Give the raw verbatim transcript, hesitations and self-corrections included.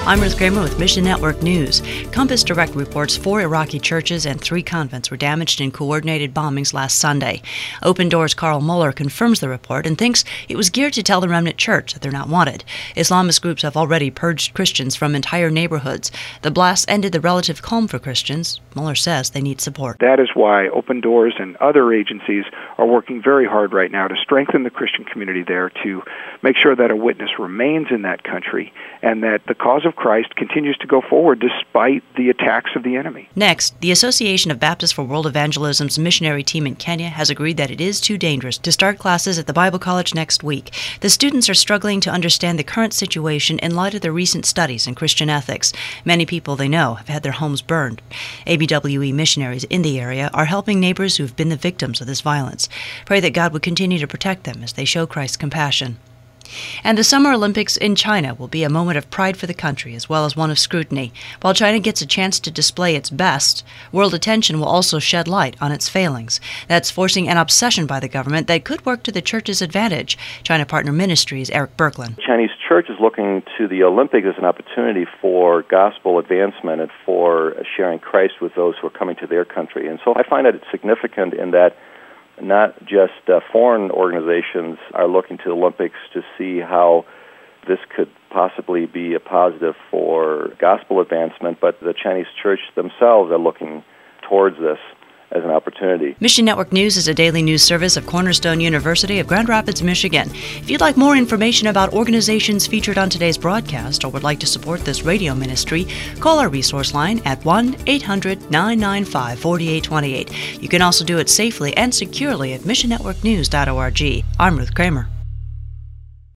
I'm Ruth Kramer with Mission Network News. Compass Direct reports four Iraqi churches and three convents were damaged in coordinated bombings last Sunday. Open Doors' Carl Muller confirms the report and thinks it was geared to tell the remnant church that they're not wanted. Islamist groups have already purged Christians from entire neighborhoods. The blasts ended the relative calm for Christians. Muller says they need support. That is why Open Doors and other agencies are working very hard right now to strengthen the Christian community there, to make sure that a witness remains in that country and that the cause of Christ continues to go forward despite the attacks of the enemy. Next, the Association of Baptists for World Evangelism's missionary team in Kenya has agreed that it is too dangerous to start classes at the Bible College next week. The students are struggling to understand the current situation in light of the recent studies in Christian ethics. Many people they know have had their homes burned. A B W E missionaries in the area are helping neighbors who have been the victims of this violence. Pray that God would continue to protect them as they show Christ's compassion. And the Summer Olympics in China will be a moment of pride for the country as well as one of scrutiny. While China gets a chance to display its best, world attention will also shed light on its failings. That's forcing an obsession by the government that could work to the church's advantage. China Partner Ministries' Eric Berkland. The Chinese church is looking to the Olympics as an opportunity for gospel advancement and for sharing Christ with those who are coming to their country. And so I find that it's significant in that not just uh, foreign organizations are looking to the Olympics to see how this could possibly be a positive for gospel advancement, but the Chinese church themselves are looking towards this as an opportunity. Mission Network News is a daily news service of Cornerstone University of Grand Rapids, Michigan. If you'd like more information about organizations featured on today's broadcast or would like to support this radio ministry, call our resource line at one eight hundred nine nine five four eight two eight. You can also do it safely and securely at mission network news dot org. I'm Ruth Kramer.